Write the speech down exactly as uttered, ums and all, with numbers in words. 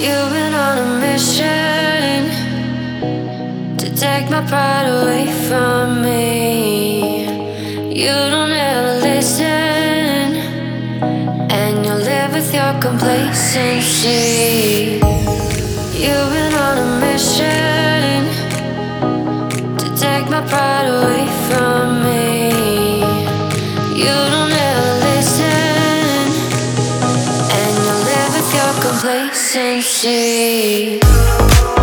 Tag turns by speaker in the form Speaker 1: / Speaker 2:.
Speaker 1: You've been on a mission to take my pride away from me. You don't ever listen, and you live with your complacency. You've been on a mission to take my pride away from me. You don't ever listen, and you live with your complacency.